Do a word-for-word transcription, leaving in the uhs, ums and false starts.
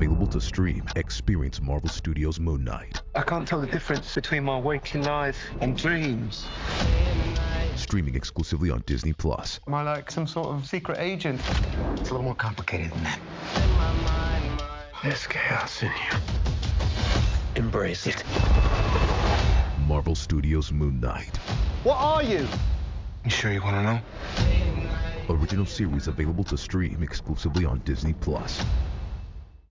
available to stream. Experience Marvel Studios' Moon Knight. I can't tell the difference between my waking life and dreams. Streaming exclusively on Disney Plus. Am I like some sort of secret agent? It's a little more complicated than that. There's chaos in you. Embrace it. Marvel Studios' Moon Knight. What are you? You sure you want to know? Original series available to stream exclusively on Disney Plus.